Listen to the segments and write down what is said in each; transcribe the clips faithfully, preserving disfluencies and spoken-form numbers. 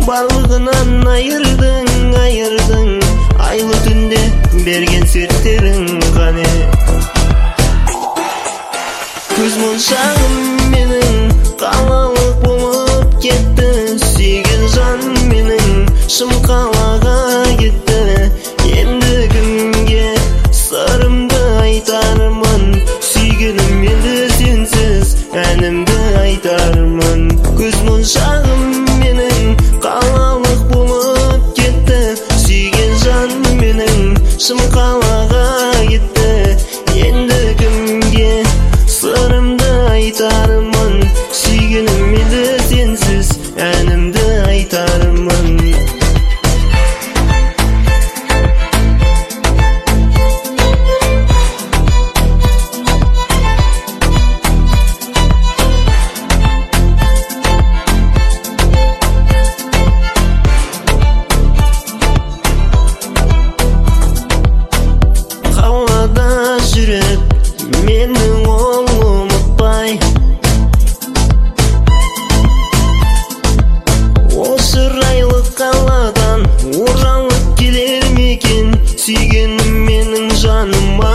барлығынан айырдың, айырдың. Айлы түнде берген серттерің қане. Көз моншағым менің қалалық болып кетті. Сүйген жан менің шым қалаға кетті. Енді кімге сырымды айтармын? Сүйгенім енді сенсіз әнімді айтармын. Көз моншағым менің қалалық болып кетті. Сүйген жан менің шым қалаға кетті. Енді кімге сырымды айтармын? Сүйгенім енді сенсіз әнімді айтармын. Қалада жүріп менің ол ұмытпай, осы райлы қаладан оралып келер мекен? Сүйгенім менің жаныма,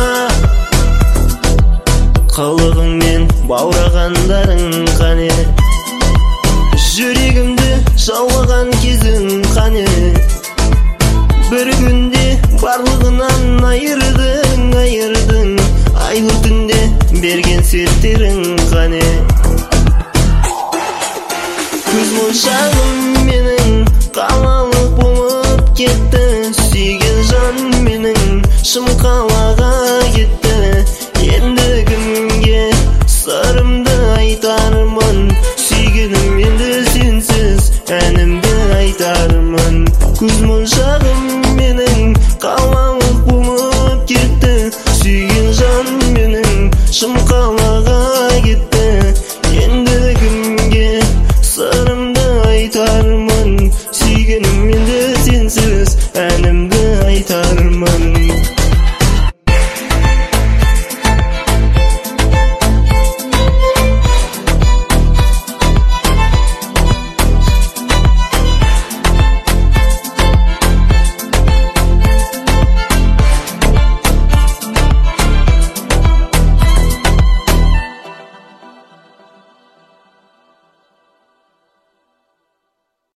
қылығыңмен баурағандарың қане. Жүрегімді жаулаған кезің қане. Бір күнде барлығынан айырдың, айырдың. Айлы түнде берген серттерің қане. Көз моншағым менің қалалық болып кетті. Сүйген жан менің шым қалаға кетті. Енді кімге сырымды айтармын? Сүйгенім енді сенсіз әнімді айтармын. Көз моншағым